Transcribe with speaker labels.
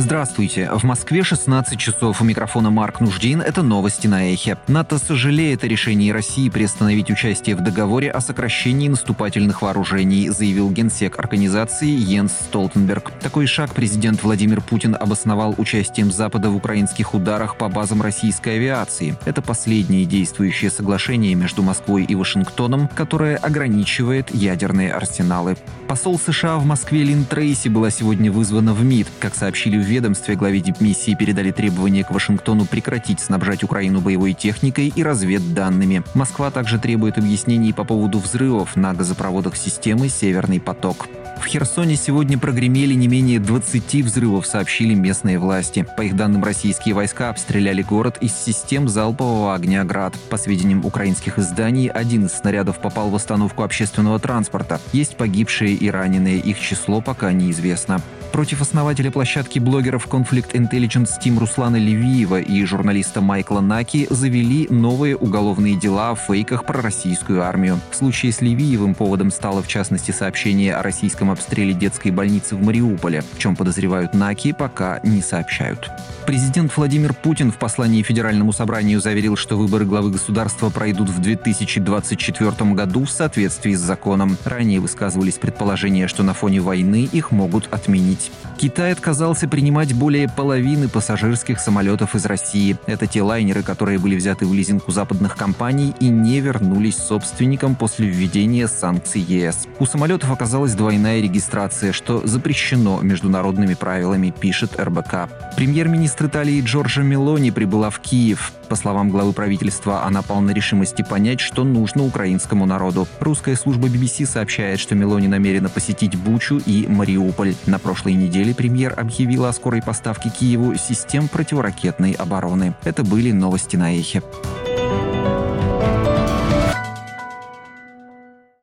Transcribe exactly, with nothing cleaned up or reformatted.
Speaker 1: Здравствуйте. В Москве шестнадцать часов. У микрофона Марк Нуждин. Это новости на Эхе. НАТО сожалеет о решении России приостановить участие в договоре о сокращении наступательных вооружений, заявил генсек организации Йенс Столтенберг. Такой шаг президент Владимир Путин обосновал участием Запада в украинских ударах по базам российской авиации. Это последнее действующее соглашение между Москвой и Вашингтоном, которое ограничивает ядерные арсеналы. Посол США в Москве Лин Трейси была сегодня вызвана в МИД. Как сообщили в ведомстве, главе дипмиссии передали требования к Вашингтону прекратить снабжать Украину боевой техникой и разведданными. Москва также требует объяснений по поводу взрывов на газопроводах системы «Северный поток». В Херсоне сегодня прогремели не менее двадцати взрывов, сообщили местные власти. По их данным, российские войска обстреляли город из систем залпового огня «Град». По сведениям украинских изданий, один из снарядов попал в остановку общественного транспорта. Есть погибшие и раненые, их число пока неизвестно. Против основателя площадки блогеров Conflict Intelligence Team Руслана Левиева и журналиста Майкла Наки завели новые уголовные дела о фейках про российскую армию. В случае с Левиевым поводом стало, в частности, сообщение о российском обстреле детской больницы в Мариуполе. В чем подозревают Наки, пока не сообщают. Президент Владимир Путин в послании Федеральному собранию заверил, что выборы главы государства пройдут в две тысячи двадцать четвёртом году в соответствии с законом. Ранее высказывались предположения, что на фоне войны их могут отменить. Китай отказался принимать более половины пассажирских самолетов из России. Это те лайнеры, которые были взяты в лизинг у западных компаний и не вернулись собственникам после введения санкций ЕС. У самолетов оказалась двойная регистрация, что запрещено международными правилами, пишет эр бэ ка. Премьер-министр Италии Джорджа Мелони прибыла в Киев. По словам главы правительства, она полна решимости понять, что нужно украинскому народу. Русская служба би би си сообщает, что Мелони намерена посетить Бучу и Мариуполь. На прошлой неделе премьер объявила о скорой поставке Киеву систем противоракетной обороны. Это были новости на Эхе.